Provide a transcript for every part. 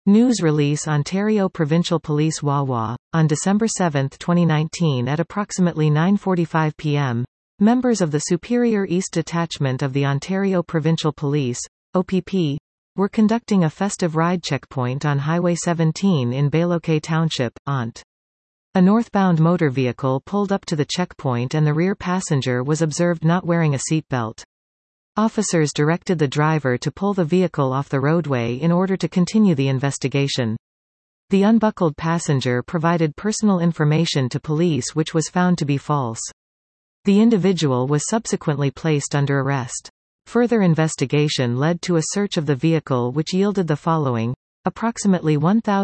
News release Ontario Provincial Police Wawa. On December 7, 2019 at approximately 9:45 p.m., members of the Superior East Detachment of the Ontario Provincial Police, OPP, were conducting a festive ride checkpoint on Highway 17 in Bailoque Township, Ont. A northbound motor vehicle pulled up to the checkpoint and the rear passenger was observed not wearing a seatbelt. Officers directed the driver to pull the vehicle off the roadway in order to continue the investigation. The unbuckled passenger provided personal information to police which was found to be false. The individual was subsequently placed under arrest. Further investigation led to a search of the vehicle which yielded the following: approximately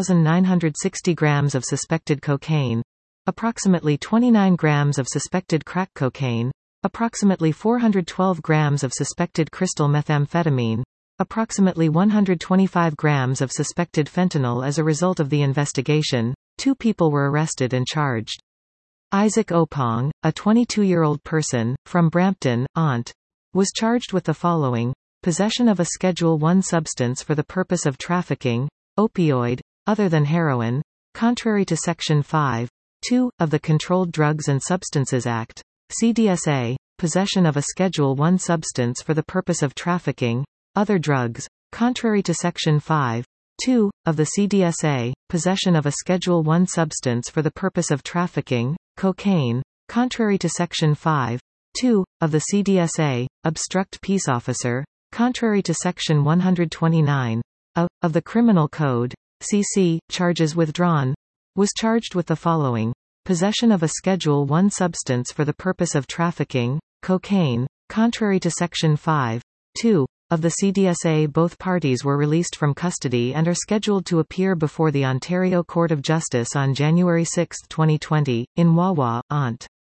1,960 grams of suspected cocaine, approximately 29 grams of suspected crack cocaine, approximately 412 grams of suspected crystal methamphetamine, approximately 125 grams of suspected fentanyl. As a result of the investigation, 2 people were arrested and charged. Isaac Opong, a 22-year-old person, from Brampton, Ont., was charged with the following: possession of a Schedule I substance for the purpose of trafficking, opioid, other than heroin, contrary to Section 5(2) of the Controlled Drugs and Substances Act, CDSA, possession of a Schedule I substance for the purpose of trafficking, other drugs, contrary to Section 5(2) of the CDSA, possession of a Schedule I substance for the purpose of trafficking, cocaine, contrary to Section 5(2) of the CDSA, obstruct peace officer, contrary to Section 129 of the Criminal Code, CC, charges withdrawn, was charged with the following: possession of a Schedule I substance for the purpose of trafficking, cocaine, contrary to Section 5(2) of the CDSA. Both parties were released from custody and are scheduled to appear before the Ontario Court of Justice on January 6, 2020, in Wawa, Ont.